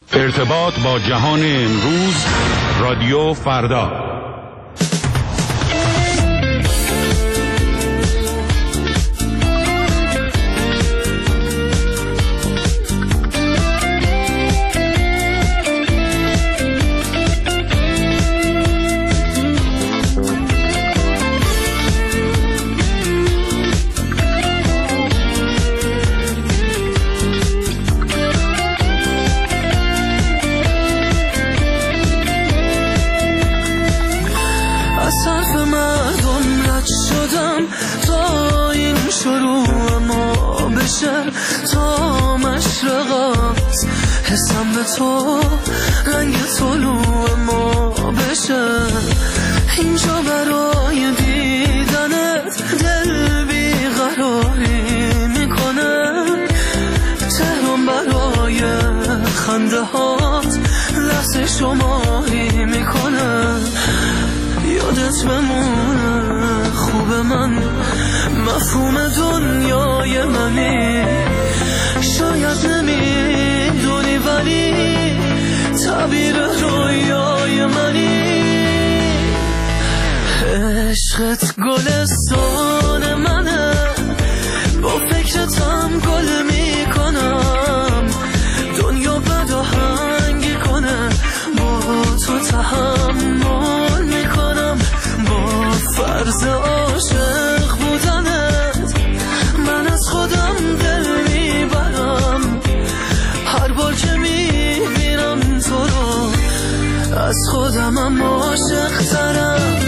ارتباط با جهان امروز، رادیو فردا. تا مشرقات حسم به تو رنگ طلوع ما بشه، اینجا برای دیدنت دل بیقراری میکنه، تهران برای خنده هات لحظه شماری میکنه، یادت بمونه خوب من مفهوم دنیای منی، شاید نمیدونی ولی تعبیر رویای منی، عشقت گلستان منه، با فکرتم گل میکنم، دنیا بد و هنگی کنه با تو تحمل میکنم، با فرض عاشق بودنت من از خودم دل میبرم، هر بار که میبینم تو رو از خودمم عاشق ترم.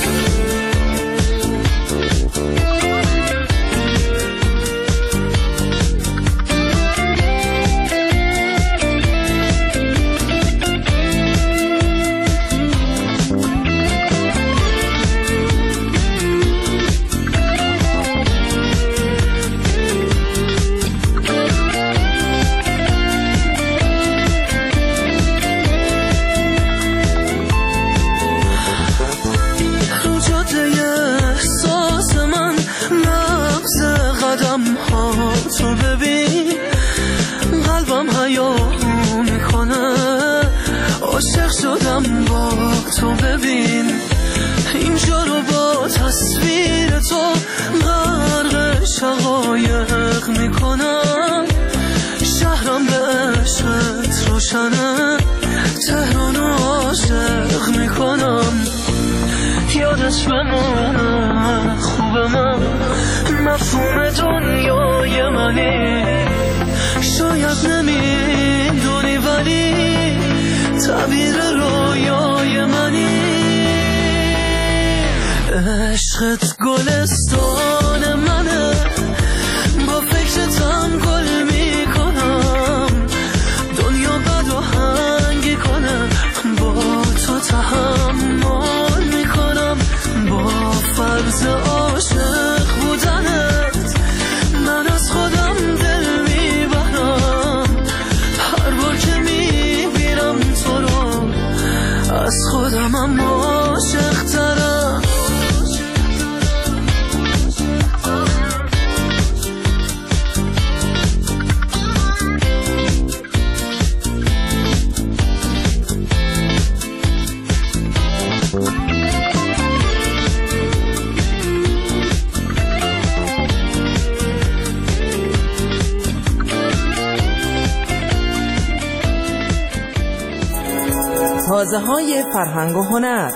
تو ببین قلبم حیاهو میکنه، عاشق شدم با تو ببین، اینجا رو با تصویر تو غرق شقایق میکنم، شهرم به عشقت روشنه، تهران عاشق میکنم، یادش بمونه خوب من مفهوم دنیای منی، شاید نمیدونی ولی تعبیر رویای منی، عشقت گلستان منه، با فکرتم گل میکنم، دنیا بد و هنگی کنه با تو تحمل میکنم، با فرض عاشق بودنت من از خودم دل میبرم، هر بار که میبینم تو رو از خودمم عاشق ترم. تازه‌های فرهنگ و هنر.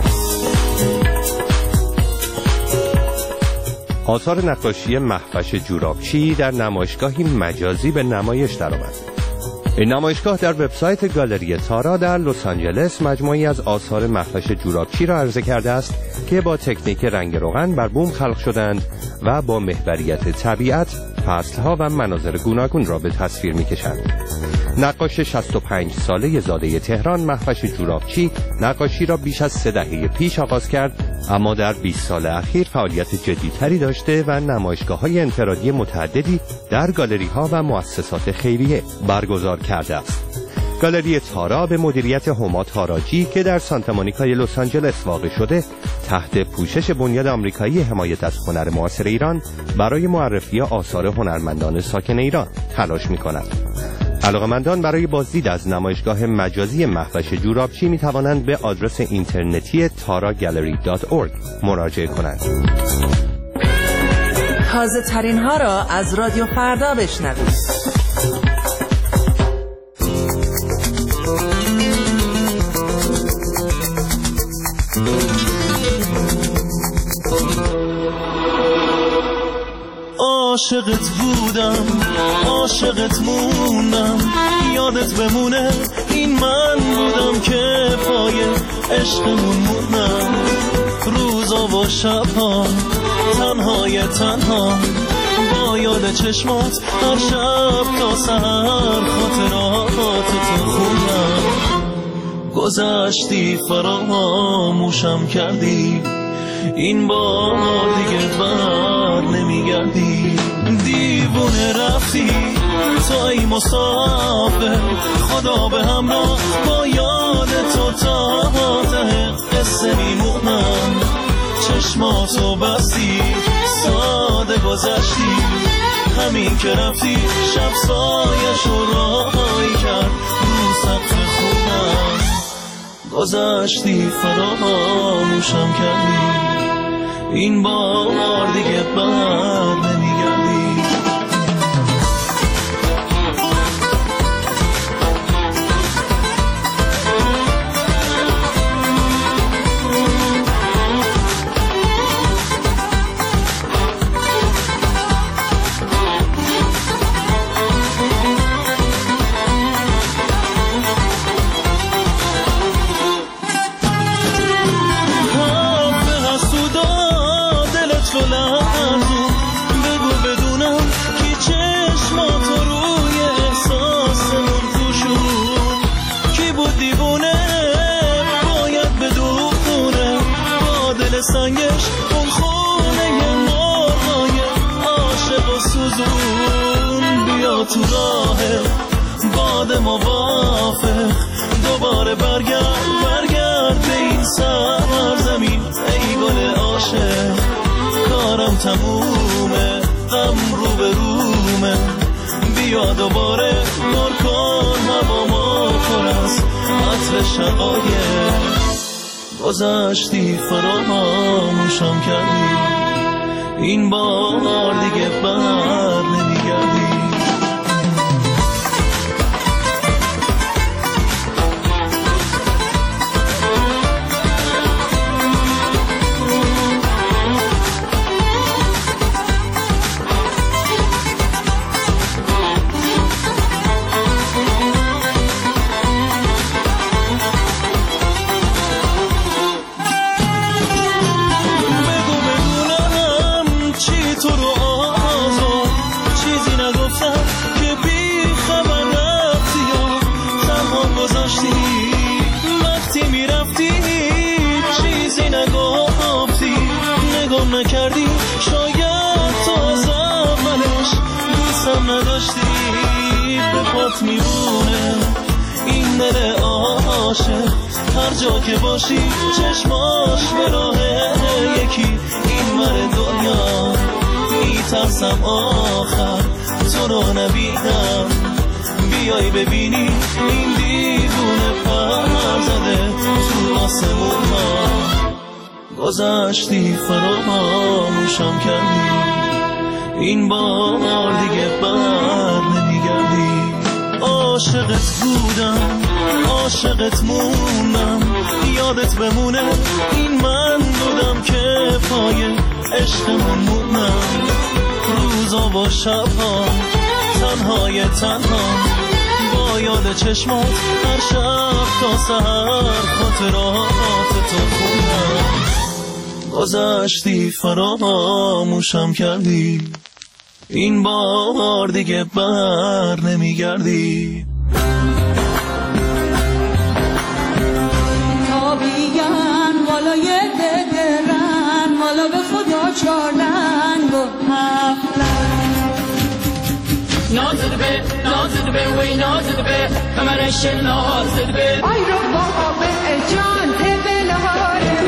آثار نقاشی مهوش جورابچی در نمایشگاهی مجازی به نمایش درآمد. این نمایشگاه در وبسایت گالری تارا در لس آنجلس مجموعی از آثار مهوش جورابچی را عرضه کرده است که با تکنیک رنگ روغن بر بوم خلق شدند و با محوریت طبیعت، فصلها و مناظر گوناگون را به تصویر می‌کشند. نقاش 65 ساله زاده تهران مهوش جورابچی نقاشی را بیش از 3 دهه پیش آغاز کرد، اما در 20 سال اخیر فعالیت جدی‌تری داشته و نمایشگاه‌های انفرادی متعددی در گالری‌ها و مؤسسات خیریه برگزار کرده است. گالری تارا به مدیریت هما تاراجی که در سانتا مونیکای لس آنجلس واقع شده، تحت پوشش بنیاد آمریکایی حمایت از هنر معاصر ایران برای معرفی آثار هنرمندان ساکن ایران تلاش می‌کند. علاقه‌مندان برای بازدید از نمایشگاه مجازی مخفش جورابچی می توانند به آدرس اینترنتی taragallery.org مراجعه کنند. تازه ترین ها را از رادیو فردا بشنوید. عاشقت بودم، عاشقت موندم، یادت بمونه این من بودم که پای عشقمون موندم. روزا و شبها تنهای تنها با یاد چشمات هر شب تا سحر خاطراتتو خوندم. گذشتی فراموشم کردی، این بار دیگه بر نمیگردی. دیوونه رفتی تو ای مسافر، خدا به همراه با یاد تو تا ته قصه میمونم. چشماتو بستی ساده گذشتی، همین که رفتی شب سایه‌شو راهی کرد رو سقف خونم. گذشتی فراموشم کردی، این بار دیگه بر نمیگردی. سنگش اون خونه مرغای عاشق و سوزون. بیا تو راه باد موافق، دوباره برگرد به این سرزمین ای گل عاشق. کارم تمومه، غم رو به رومه، بیا دوباره نور کن هوا ما پر از عطر شقایق. گذشتی فراموشم کردی، این بار دیگه بر نمیگردی. نکردی شاید تو از اولش دوستم نداشتی. به پات میمونه این دل عاشق، هر جا که باشی چشماش به راه یکی این ور دنیا. میترسم آخر تو رو نبینم، بیای ببینی این دیوونه پر زده تو آسمون ها. گذشتی فراموشم کردی، این بار دیگه بر نمیگردی. عاشقت بودم، عاشقت موندم، یادت بمونه این من بودم که پای عشقمون موندم. روزا و شبها تنهای تنها با یاد چشمات هر شب تا سحر خاطراتتو خوندم. گذشتی فراموشم کردی، این بار دیگه بر نمیگردی. تابیگن والای ددرن، والا به خدا چارلن و هفتن. نازد به وی نازد به کمرش نازد به آی رو بابا به جان تبلاره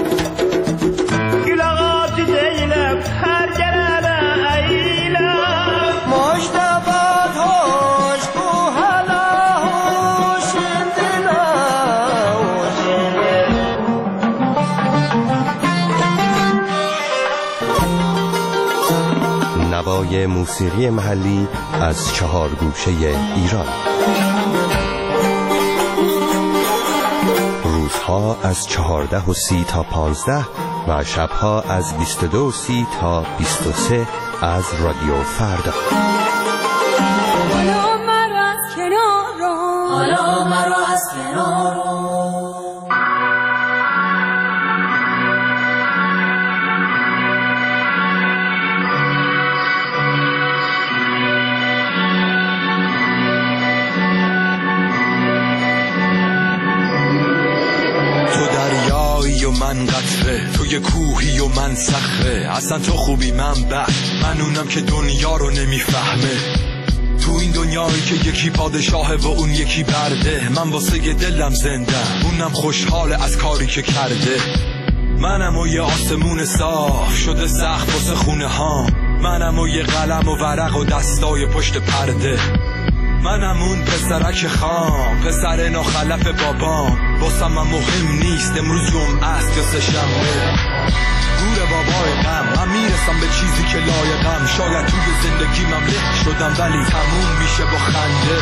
گلغات زینب هر جرابه ایلا مشتبات هوش بوها صداهای موسیقی محلی از 4 گوشه ایران. روزها از 14:30 تا 15 و شبها از 22:30 تا 23 از رادیو فردا. حالا مرا از کنار رو، حالا مرا از کنار رو. و من قطره، تو یه کوهی و من صخره. اصلا تو خوبی من بد، من اونم که دنیا رو نمیفهمه. تو این دنیایی که یکی پادشاهه و اون یکی برده، من واسه یه دلم زندم، اونم خوشحاله از کاری که کرده. منم و یه آسمون صاف شده سخت واسه خونه ها، منم و یه قلم و ورق و دستای پشت پرده. منم اون پسرک خام، پسر ناخلف بابام، واسم من مهم نیست امروز جمعه است یا سه‌شنبه. گور بابای غم، من میرسم به چیزی که لایقم. شاید توی زندگیمم له شدم ولی تموم میشه با خنده.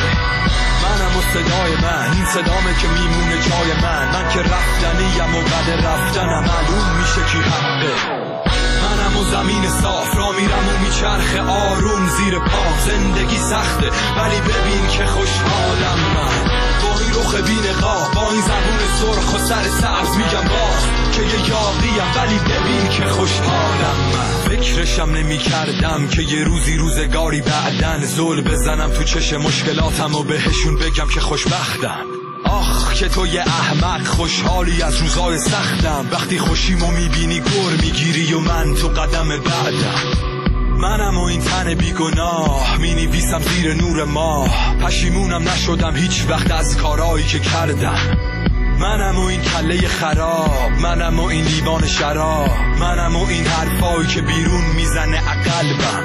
منم و صدای من، این صدامه که میمونه جای من که رفتنیم و بعد رفتنم معلوم میشه کی حقه. منم و زمین صاف را میرم و میچرخه آروم زیر پام. زندگی سخته ولی ببین که خوشحالم من، با این رخ بی‌نقاب، با این زبون سرخ و سر سبز میگم باز که یه یاقیم ولی ببین که خوشحالم من. فکرشم نمی کردم که یه روزگاری بعدن زل بزنم تو چش مشکلاتم و بهشون بگم که خوشبختم. آخ که تو یه احمق خوشحالی از روزای سختم، وقتی خوشیمو میبینی گر میگیری و من تو قدم بعدم. منم و این تن بیگناه مینویسم زیر نور ماه، پشیمونم نشدم هیچ وقت از کارایی که کردم. منم و این کله خراب، منم و این لیوان شراب، منم و این حرفایی که بیرون میزنه قلبم.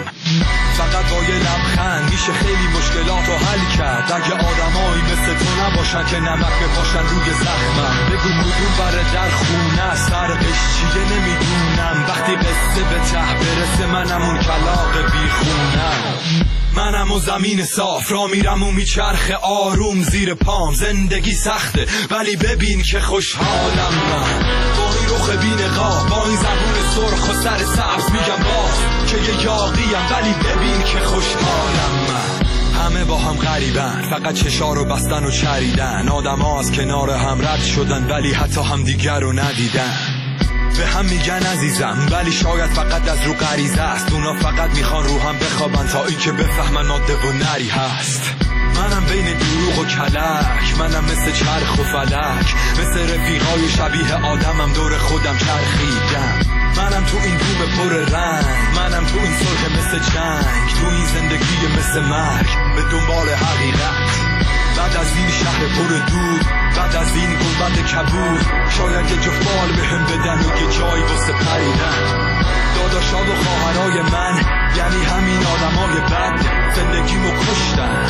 فقط با یه لبخند میشه خیلی مشکلاتو حل کرد. اگه آدمایی مثل تو نباشن که نمک بپاشن روی زخمم، بگو مدون بره در خونه است فرقش چیه نمیدونم. وقتی قصه به ته برسه منم اون کلاغ بیخونم. منم و زمین صاف را میرم و میچرخه آروم زیر پام. زندگی سخته ولی ببین که خوشحالم من، با این رخ بی‌نقاب، با این زبون سرخ و سر سبز میگم باز که یه یاقیم ولی ببین که خوشحالم من. همه با هم غریبن، فقط چشا رو بستن و چریدن. آدم ها از کنار هم رد شدن ولی حتی هم دیگر رو ندیدن. به هم میگن عزیزم ولی شاید فقط از رو غریزه است. اونا فقط میخوان رو هم بخوابن تا این که بفهمن ماده و نری هست. منم بین دروغ و کلک، منم مثل چرخ و فلک، مثل رفیقای شبیه آدمم دور خودم چرخیدم. منم تو این بوم پر رنگ، منم تو این صلح مثل جنگ، تو این زندگی مثل مرگ به دنبال حقیقت. بعد از این شهر پر دود، بعد از این گنبد کبود، شاید یه جفت بال بهم بدن و یه جایی واسه پریدن. داداشا و خواهرای من یعنی همین آدمای بد زندگیمو کشتن.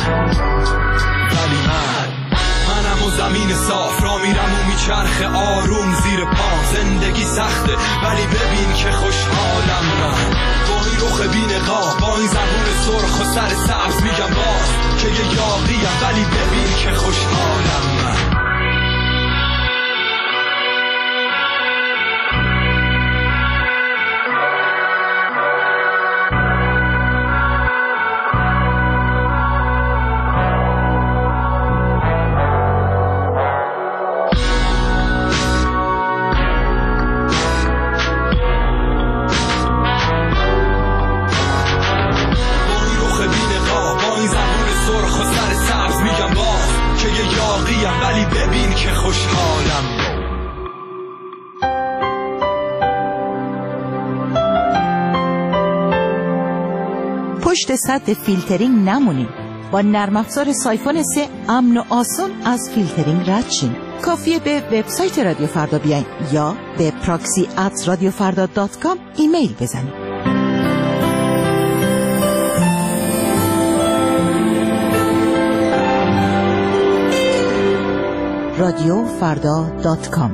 ولی منم و زمین صاف را میرم و میچرخه آروم زیر پام. زندگی سخته ولی ببین که خوشحالم من، با این رخ بی‌نقاب، با این زبون سرخ و سر سبز میگم باز که یه یاقیم ولی ببین که خوشحالم من. ولی ببین که خوشحالم. پشت سد فیلترینگ نمونین. با نرم افزار سایفون 3 امن و آسان از فیلترینگ رد شین. کافیه به وبسایت رادیو فردا بیاین یا به proxy@radiofarda.com ایمیل بزنید. radiofarda.com.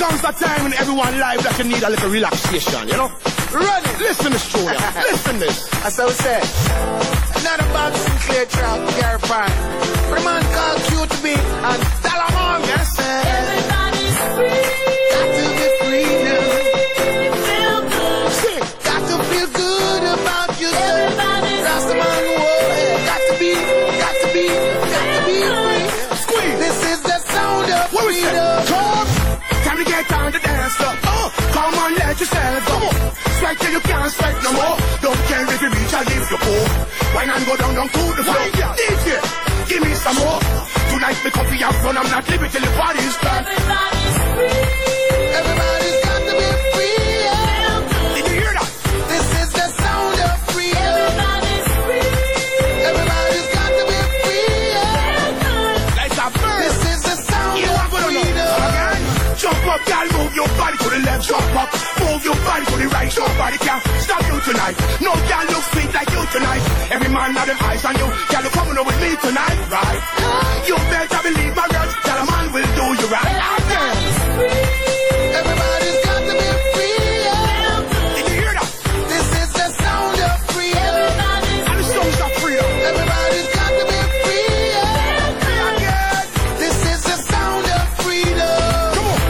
comes a time in everyone's life that you need a little relaxation, you know? Ready? Listen to Studio. Listen this. That's how it says. Not about Sinclair Trout, Gary Pine. But a man called QTB and Talamon, you understand? Everybody's free. Got to be free now. Feel good. Sing. Got to feel good about yourself. Everybody's That's the man who got to be free. Squeeze. This is the sound of freedom. Come. Time to get on the dance floor. Come on, let yourself go. Strike till you can't strike no more. Don't care if you reach or leave your poor. Wine and go down to the floor. DJ, give me some more. Tonight me coffee out front, I'm not leaving till the party's done. Everybody's free. Everybody's got to be free. Did you hear that? This is the sound of freedom. Everybody's free. Everybody's got to be free. Like a bird. This is the sound of freedom. Again, jump up, y'all, move your body to the left, jump up. Move your body to the right, nobody can stop you tonight. No girl look sweet like you tonight. Every man have them eyes on you. Girl, you coming over with me tonight, right? You better believe my words. Tell a man will do you right. Everybody's free. Everybody's got to be free. Did you hear that? This is the sound of freedom. And the songs of freedom. Everybody's got to be free. Again. This is the sound of freedom. Come on.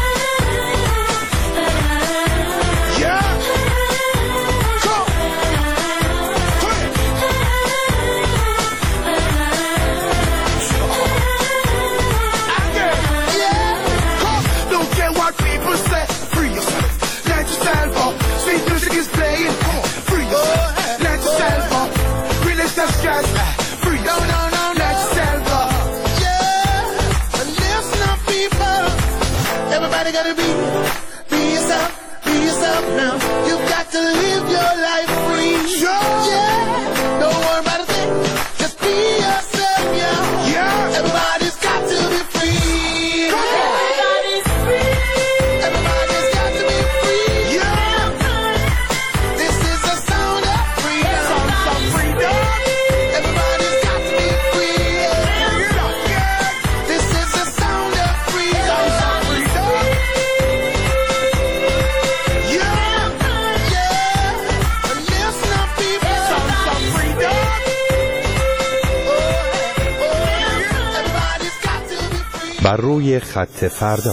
Yeah. Come. Come in. Again. Yeah. Come. Don't care what people say. Free yourself. Let yourself up. Sweet music is playing. Come on. Free yourself. Let yourself up. Release the stress. Free. No. Let yourself up. Yeah. And listen up, people. Everybody gotta be yourself. Be yourself now. You've got to live your life free. Yeah. Don't worry about a thing. Just be yourself, yeah. Everybody's got to be free. Come on. Everybody's free. Everybody's got to be free. Yeah. This is the sound of freedom. Sound of freedom. Everybody's got to be free. Yeah. This is the sound of freedom. Sound of freedom. Yeah. And listen up, people. Sound of freedom. Everybody's got to be free. بر روی خط فردا.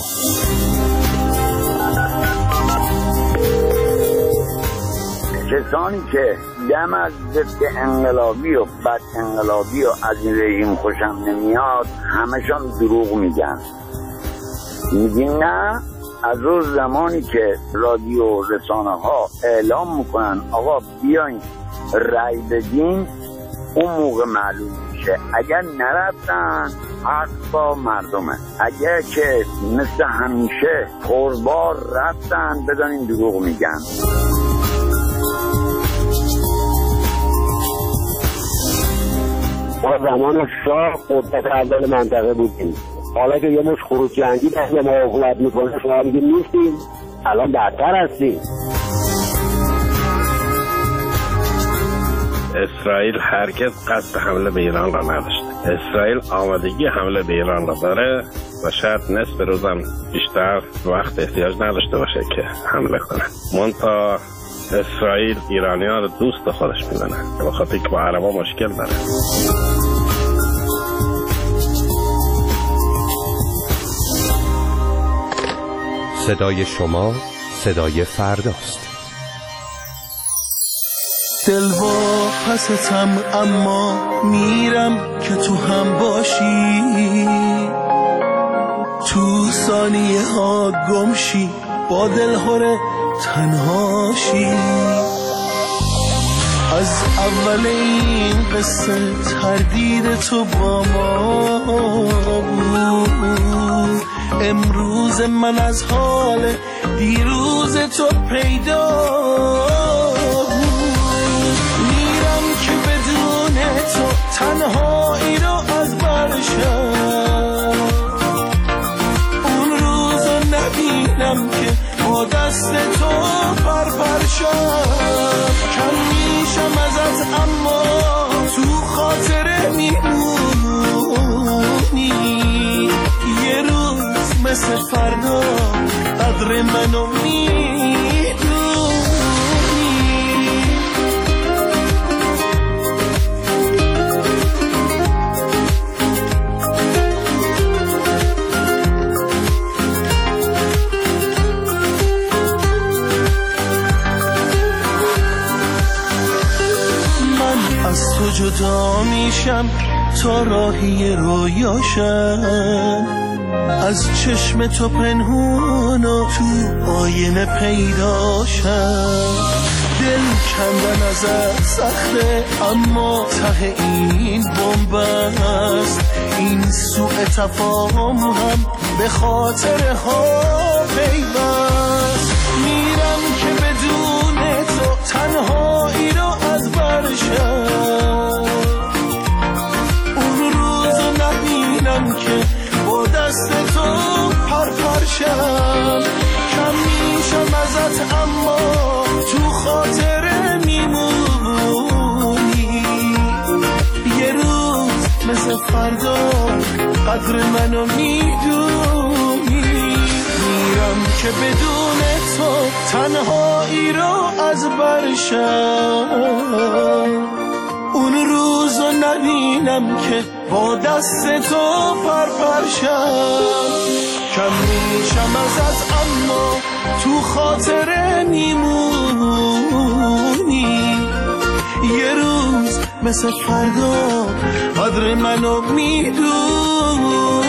کسانی که دم از ضد انقلابی و بد انقلابی و از این رژیم خوشم نمیاد همشان دروغ میگن. میگیم نه، از روز زمانی که رادیو رسانه ها اعلام میکنن آقا بیاین رای بدین اون موقع معلوم میشه. اگر نرفتن حق با مردمه، اگر که مثل همیشه پربار رفتن بدانین دروغ میگن. ما زمان شاه قدرت اول منطقه بودیم، حالا که یه مش خروج جنگی دست ما حکومت میکنه شما میگیم نیستیم، الان بدتر هستیم. اسرائیل هرگز قصد حمله به ایران را نداشت. اسرائیل آمادگی حمله به ایران را داره و شاید نصف روزم بیشتر وقت احتیاج نداشته باشه که حمله کنه. منتها اسرائیل ایرانی‌ها رو دوست خودش میدونه به خاطر که با عربا مشکل داره. صدای شما صدای فرداست. دل با پستم اما میرم که تو هم باشی، تو ثانیه ها گمشی با دلهوره تنهاشی. از اول این قصه تردید تو با ما بود، امروز من از حال دیروز تو پیدا بود. میرم که بدون تو تنهایی رو از برشم، اون روزو نبینم که با دست تو پرپرشم. کم میشم ازت اما تو خاطره میمونی، یه روز مثل مثل فردا قدر منو میدونی. من از تو جدا میشم تا راهی رویاشم، از چشم تو پنهون و تو آینه پیداشم. دل کندن ازت سخته اما ته این بمب است. این سوء تفاهم هم به خاطر ها پیوست. میرم که بدون تو تنهایی رو از برشم، اون روزو نبینم که با دست تو پرپرشم. کم میشم ازت اما تو خاطره میمونی. یه روز مثل فردا قدر منو میدونی. میرم که بدون تو تنهایی رو از برشم، اون روزو نبینم که با دست تو پرپرشم. کم میشم ازت اما تو خاطره میمونی. یه روز مثل فردا قدر منو میدونی.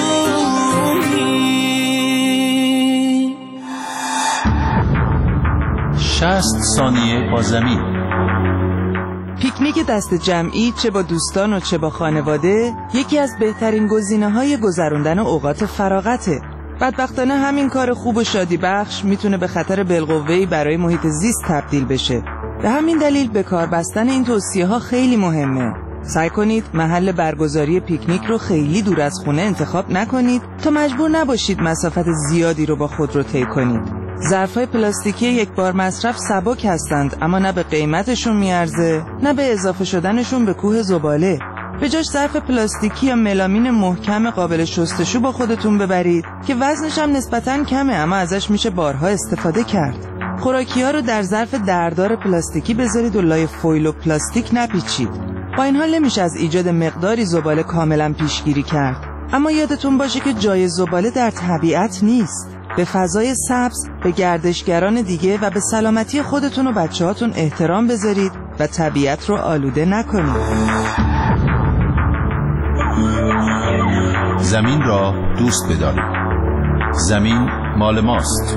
60 ثانیه با زمین. پیکنیک دست جمعی چه با دوستان و چه با خانواده یکی از بهترین گزینه‌های گذراندن اوقات فراغته. بدبختانه همین کار خوب و شادی بخش میتونه به خطر بالقوه‌ای برای محیط زیست تبدیل بشه. به همین دلیل به کار بستن این توصیه‌ها خیلی مهمه. سعی کنید محل برگزاری پیکنیک رو خیلی دور از خونه انتخاب نکنید تا مجبور نباشید مسافت زیادی رو با خود رو طی کنید. ظرف‌های پلاستیکی یک بار مصرف سبک هستند، اما نه به قیمتشون میارزه نه به اضافه شدنشون به کوه زباله. به جاش ظرف پلاستیکی یا ملامین محکم قابل شستشو با خودتون ببرید که وزنش هم نسبتاً کمه اما ازش میشه بارها استفاده کرد. خوراکی‌ها رو در ظرف دردار پلاستیکی بذارید و لای فویل و پلاستیک نپیچید. با این حال نمیشه از ایجاد مقداری زباله کاملاً پیشگیری کرد. اما یادتون باشه که جای زباله در طبیعت نیست. به فضای سبز، به گردشگران دیگه و به سلامتی خودتون و بچه‌هاتون احترام بذارید و طبیعت رو آلوده نکنید. زمین را دوست بدارید. زمین مال ماست.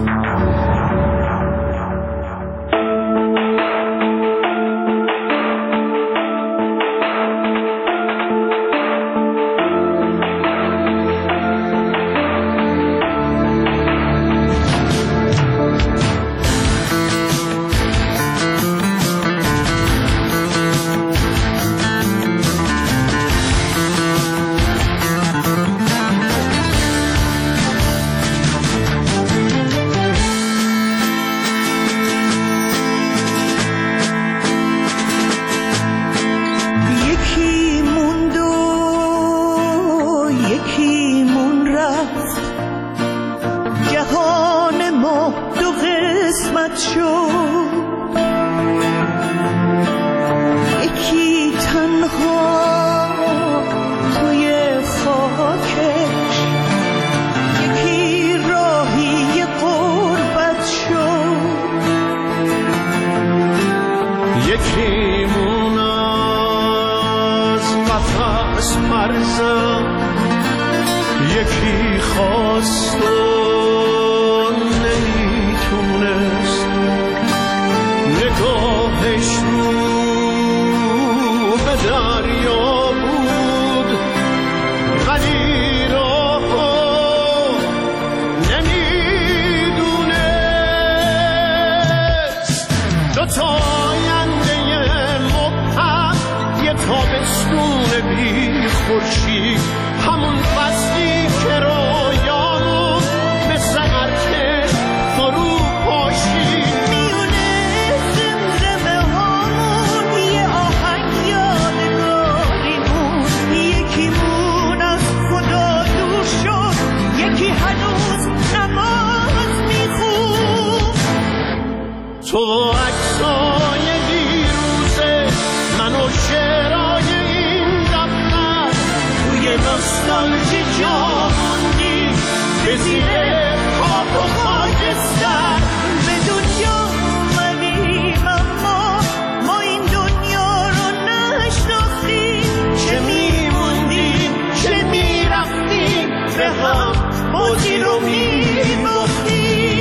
یکیمون از قفس مرزم، یکی خواست و نمیتونست، نگاهش رو به دریا بود ولی راهو نمیدونست. دوتا تابستون بی خورشید، همون فصلی که رویامون مثل قطره فرو پاشید. میونه زمزمه هامون یه آهنگ یادگاریمون، یکیمون از خدا دور شد، یکی هنوز تو عکسای دیروزه من و شعرهای این دفتر توی نوستالژی جا موندی به زیر خاک و خاکستر به دنیا اومدیم اما ما این دنیا رو نشناختیم چه میموندیم چه میرفتیم به هم بازی رو میباختیم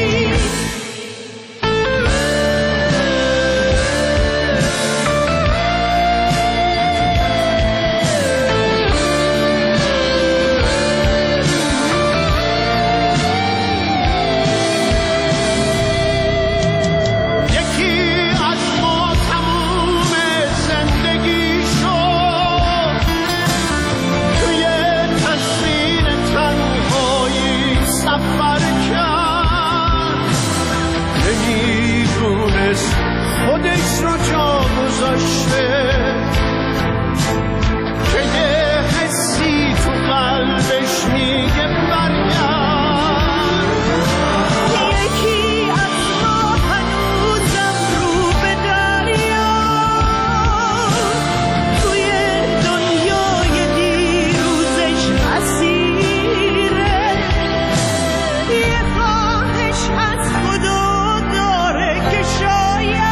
خودش رو جا گذاشته که یه حسی تو قلبش میگه برگرد یکی از ما هنوزم رو به دریا توی دنیای دیروزش اسیره یه خواهش از خدا داره که شاید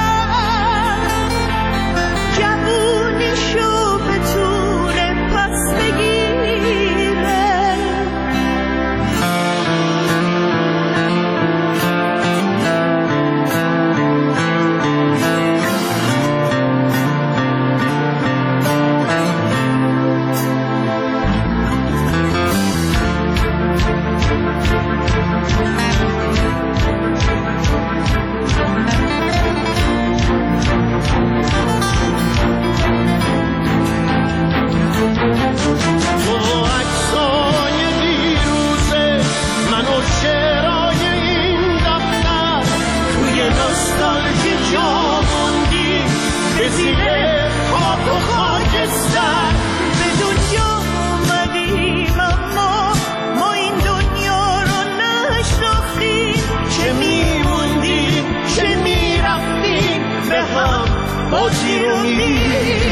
بازی رو میباختیم